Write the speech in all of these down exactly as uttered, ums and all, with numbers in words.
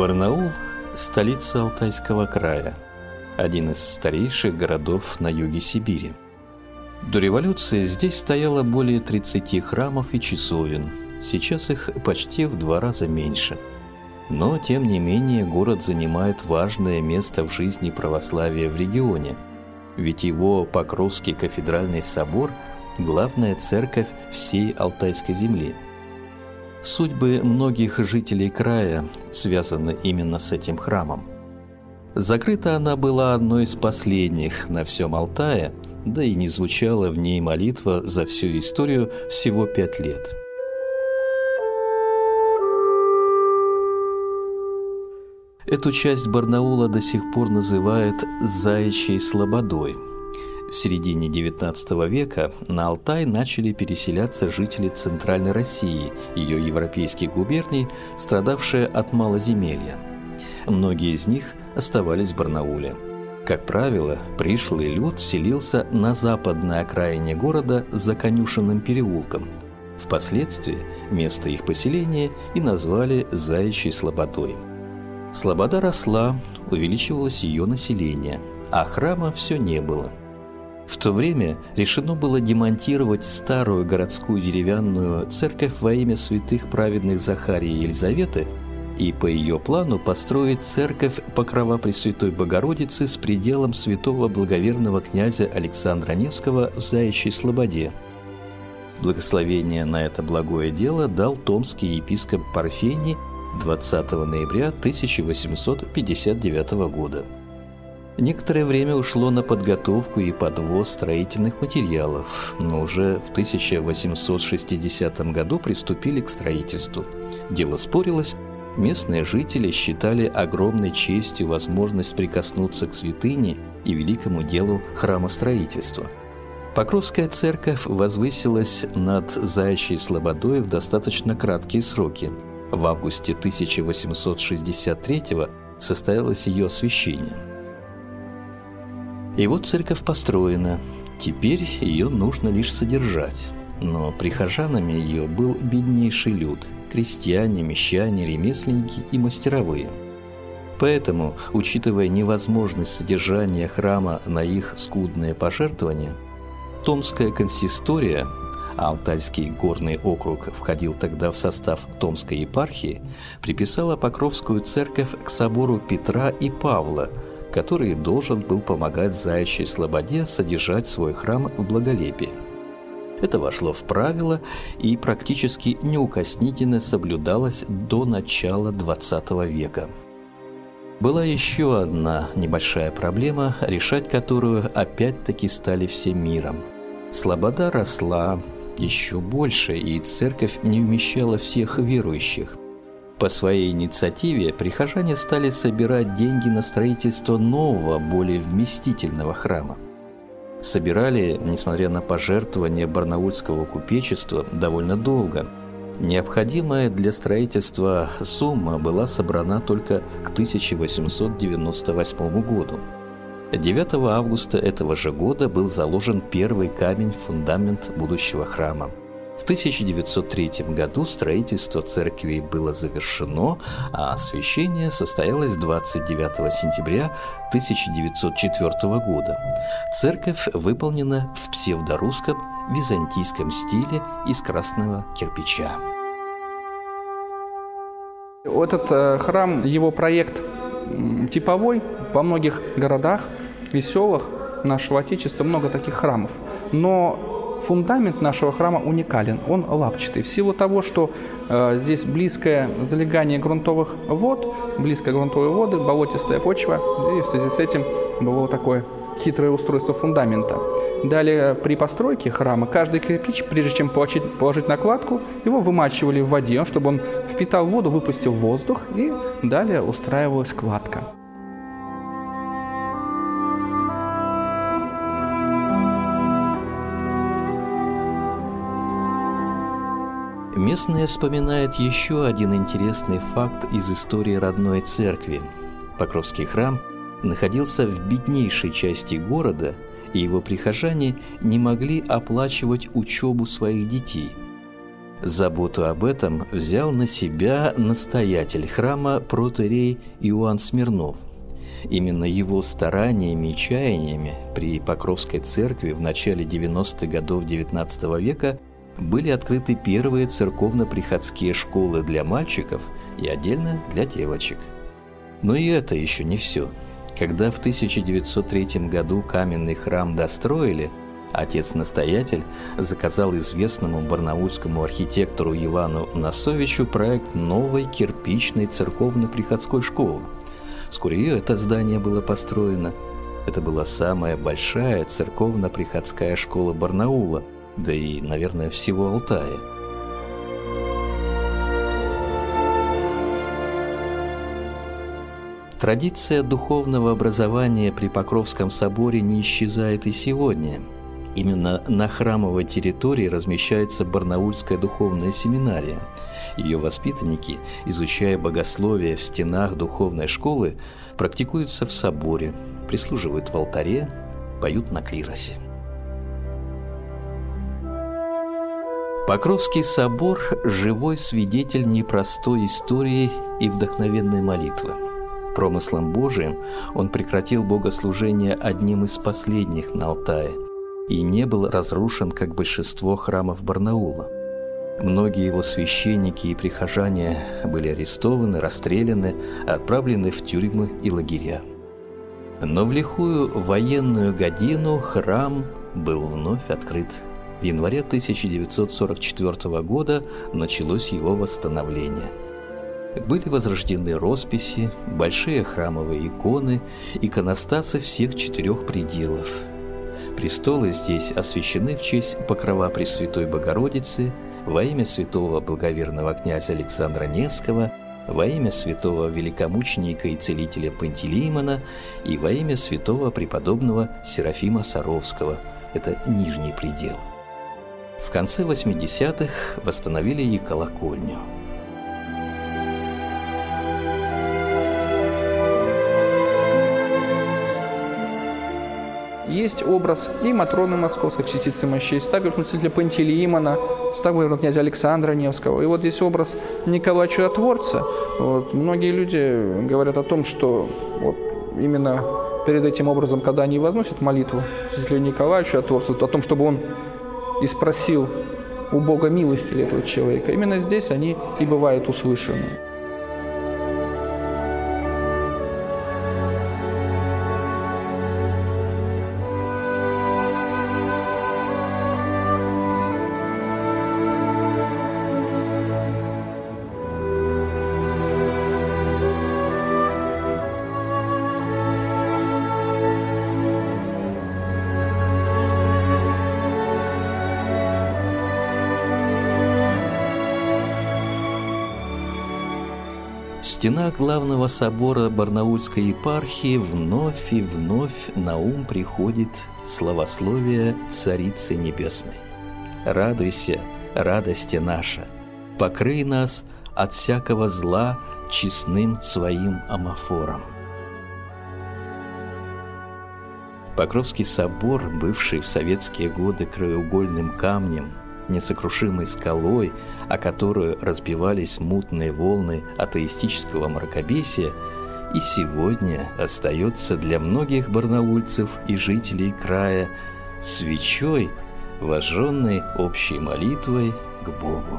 Барнаул – столица Алтайского края, один из старейших городов на юге Сибири. До революции здесь стояло более тридцати храмов и часовен, сейчас их почти в два раза меньше. Но, тем не менее, город занимает важное место в жизни православия в регионе, ведь его Покровский кафедральный собор – главная церковь всей Алтайской земли. Судьбы многих жителей края связаны именно с этим храмом. Закрыта она была одной из последних на всем Алтае, да и не звучала в ней молитва за всю историю всего пять лет. Эту часть Барнаула до сих пор называют «Заячьей слободой». В середине девятнадцатого века на Алтай начали переселяться жители Центральной России, ее европейских губерний, страдавшие от малоземелья. Многие из них оставались в Барнауле. Как правило, пришлый люд селился на западной окраине города за Конюшенным переулком. Впоследствии место их поселения и назвали Заячьей слободой. Слобода росла, увеличивалось ее население, а храма все не было. В то время решено было демонтировать старую городскую деревянную церковь во имя святых праведных Захария и Елизаветы и по ее плану построить церковь Покрова Пресвятой Богородицы с пределом святого благоверного князя Александра Невского в Заячьей слободе. Благословение на это благое дело дал томский епископ Парфений двадцатого ноября тысяча восемьсот пятьдесят девятого года. Некоторое время ушло на подготовку и подвоз строительных материалов, но уже в тысяча восемьсот шестидесятом году приступили к строительству. Дело спорилось, местные жители считали огромной честью возможность прикоснуться к святыне и великому делу храмостроительства. Покровская церковь возвысилась над Заячьей слободой в достаточно краткие сроки. В августе тысяча восемьсот шестьдесят третьего состоялось ее освящение. И вот церковь построена, теперь ее нужно лишь содержать. Но прихожанами ее был беднейший люд – крестьяне, мещане, ремесленники и мастеровые. Поэтому, учитывая невозможность содержания храма на их скудные пожертвования, Томская консистория, а Алтайский горный округ входил тогда в состав Томской епархии, приписала Покровскую церковь к собору Петра и Павла, который должен был помогать Заячьей слободе содержать свой храм в благолепии. Это вошло в правило и практически неукоснительно соблюдалось до начала двадцатого века. Была еще одна небольшая проблема, решать которую опять-таки стали всем миром. Слобода росла еще больше, и церковь не вмещала всех верующих. По своей инициативе прихожане стали собирать деньги на строительство нового, более вместительного храма. Собирали, несмотря на пожертвования барнаульского купечества, довольно долго. Необходимая для строительства сумма была собрана только к тысяча восемьсот девяносто восьмому году. девятого августа этого же года был заложен первый камень в фундамент будущего храма. В тысяча девятьсот третьем году строительство церкви было завершено, а освящение состоялось двадцать девятого сентября тысяча девятьсот четвёртого года. Церковь выполнена в псевдорусском византийском стиле из красного кирпича. Этот э, храм, его проект типовой. Во многих городах и селах нашего Отечества много таких храмов. Но фундамент нашего храма уникален, он лапчатый. В силу того, что э, здесь близкое залегание грунтовых вод, близкое грунтовые воды, болотистая почва, и в связи с этим было такое хитрое устройство фундамента. Далее при постройке храма каждый кирпич, прежде чем положить, положить накладку, его вымачивали в воде, чтобы он впитал воду, выпустил воздух, и далее устраивалась кладка. Местные вспоминают еще один интересный факт из истории родной церкви. Покровский храм находился в беднейшей части города, и его прихожане не могли оплачивать учебу своих детей. Заботу об этом взял на себя настоятель храма протоиерей Иоанн Смирнов. Именно его стараниями и чаяниями при Покровской церкви в начале девяностых годов девятнадцатого века были открыты первые церковно-приходские школы для мальчиков и отдельно для девочек. Но и это еще не все. Когда в тысяча девятьсот третьем году каменный храм достроили, отец-настоятель заказал известному барнаульскому архитектору Ивану Носовичу проект новой кирпичной церковно-приходской школы. Вскоре и это здание было построено. Это была самая большая церковно-приходская школа Барнаула, да и, наверное, всего Алтая. Традиция духовного образования при Покровском соборе не исчезает и сегодня. Именно на храмовой территории размещается Барнаульская духовная семинария. Ее воспитанники, изучая богословие в стенах духовной школы, практикуются в соборе, прислуживают в алтаре, поют на клиросе. Покровский собор – живой свидетель непростой истории и вдохновенной молитвы. Промыслом Божиим он прекратил богослужение одним из последних на Алтае и не был разрушен, как большинство храмов Барнаула. Многие его священники и прихожане были арестованы, расстреляны, отправлены в тюрьмы и лагеря. Но в лихую военную годину храм был вновь открыт. В январе тысяча девятьсот сорок четвёртого года началось его восстановление. Были возрождены росписи, большие храмовые иконы, иконостасы всех четырех пределов. Престолы здесь освящены в честь покрова Пресвятой Богородицы, во имя святого благоверного князя Александра Невского, во имя святого великомученика и целителя Пантелеймона и во имя святого преподобного Серафима Саровского. Это нижний предел. В конце восьмидесятых восстановили и колокольню. Есть образ и Матроны Московской в частице мощей, так и целителя Пантелеймона, так и князя Александра Невского. И вот здесь образ Николая Чудотворца. Вот, многие люди говорят о том, что вот именно перед этим образом, когда они возносят молитву святителю Николаю Чудотворцу, о том, чтобы он и спросил у Бога милости ли этого человека, именно здесь они и бывают услышаны. В стенах главного собора Барнаульской епархии вновь и вновь на ум приходит славословие Царицы Небесной. «Радуйся, радости наша, покрый нас от всякого зла честным своим амафором». Покровский собор, бывший в советские годы краеугольным камнем, несокрушимой скалой, о которую разбивались мутные волны атеистического мракобесия, и сегодня остается для многих барнаульцев и жителей края свечой, вожженной общей молитвой к Богу.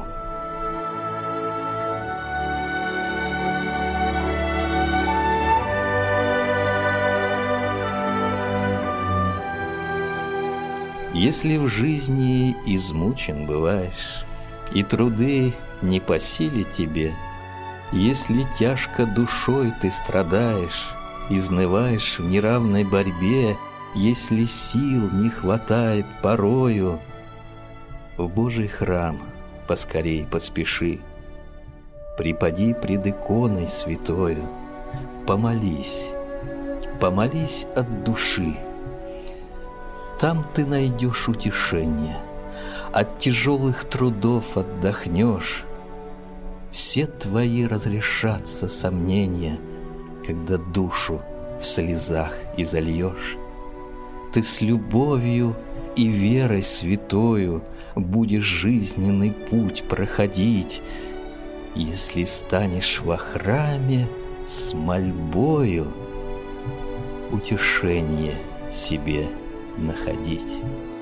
Если в жизни измучен бываешь, и труды не по силе тебе, если тяжко душой ты страдаешь, изнываешь в неравной борьбе, если сил не хватает порою, в Божий храм поскорей поспеши, припади пред иконой святою, помолись, помолись от души. Там ты найдешь утешение, от тяжелых трудов отдохнешь. Все твои разрешатся сомнения, когда душу в слезах изольешь. Ты с любовью и верой святою будешь жизненный путь проходить, если станешь во храме с мольбою утешение себе находить.